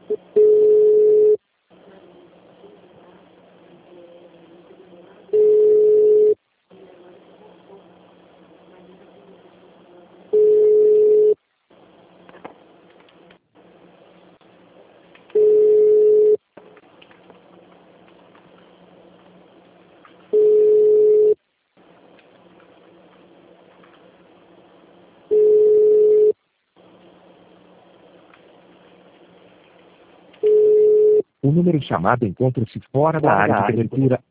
O número chamado encontra-se fora da área de cobertura.